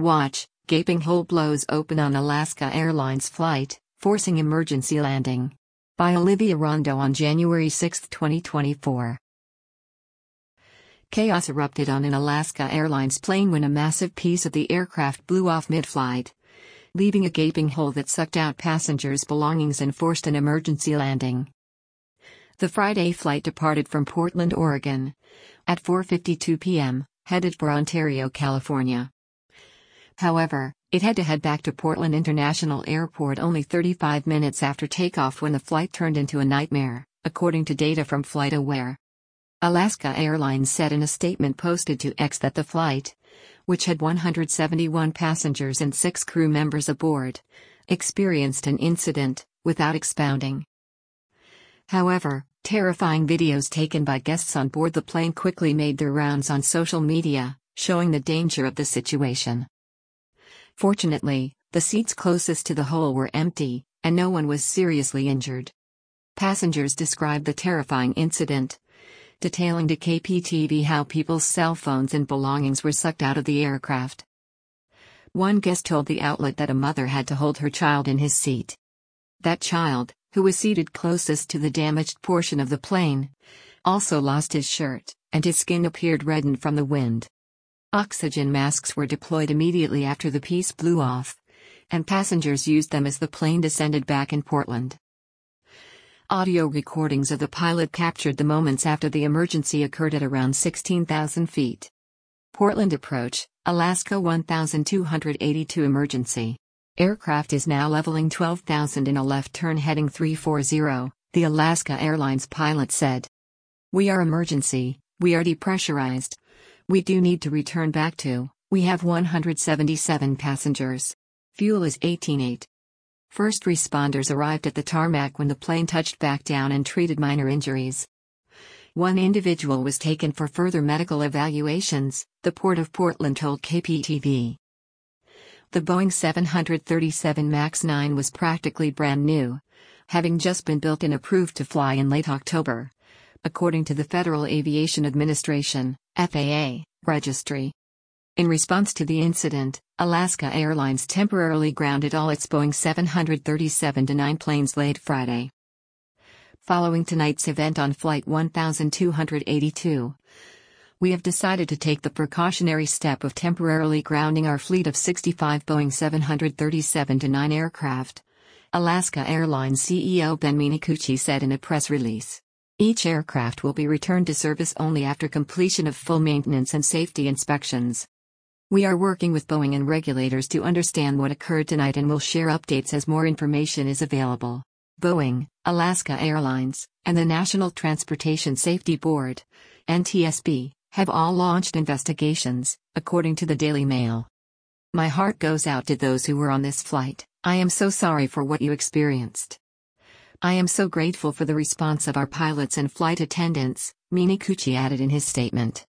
Watch, gaping hole blows open on Alaska Airlines flight, forcing emergency landing. By Olivia Rondo on January 6, 2024. Chaos erupted on an Alaska Airlines plane when a massive piece of the aircraft blew off mid-flight, leaving a gaping hole that sucked out passengers' belongings and forced an emergency landing. The Friday flight departed from Portland, Oregon, at 4:52 p.m., headed for Ontario, California. However, it had to head back to Portland International Airport only 35 minutes after takeoff when the flight turned into a nightmare, according to data from FlightAware. Alaska Airlines said in a statement posted to X that the flight, which had 171 passengers and 6 crew members aboard, experienced an incident, without expounding. However, terrifying videos taken by guests on board the plane quickly made their rounds on social media, showing the danger of the situation. Fortunately, the seats closest to the hole were empty, and no one was seriously injured. Passengers described the terrifying incident, detailing to KPTV how people's cell phones and belongings were sucked out of the aircraft. One guest told the outlet that a mother had to hold her child in his seat. That child, who was seated closest to the damaged portion of the plane, also lost his shirt, and his skin appeared reddened from the wind. Oxygen masks were deployed immediately after the piece blew off, and passengers used them as the plane descended back in Portland. Audio recordings of the pilot captured the moments after the emergency occurred at around 16,000 feet. Portland approach, Alaska 1282 emergency. Aircraft is now leveling 12,000 in a left turn heading 340, the Alaska Airlines pilot said. We are emergency, we are depressurized. We do need to return back to, we have 177 passengers. Fuel is 18.8. First responders arrived at the tarmac when the plane touched back down and treated minor injuries. One individual was taken for further medical evaluations, the Port of Portland told KPTV. The Boeing 737 MAX 9 was practically brand new, having just been built and approved to fly in late October, according to the Federal Aviation Administration, FAA, registry. In response to the incident, Alaska Airlines temporarily grounded all its Boeing 737-9 planes late Friday. Following tonight's event on Flight 1282, we have decided to take the precautionary step of temporarily grounding our fleet of 65 Boeing 737-9 aircraft, Alaska Airlines CEO Ben Minicucci said in a press release. Each aircraft will be returned to service only after completion of full maintenance and safety inspections. We are working with Boeing and regulators to understand what occurred tonight and will share updates as more information is available. Boeing, Alaska Airlines, and the National Transportation Safety Board, NTSB, have all launched investigations, according to the Daily Mail. My heart goes out to those who were on this flight. I am so sorry for what you experienced. I am so grateful for the response of our pilots and flight attendants, Minicucci added in his statement.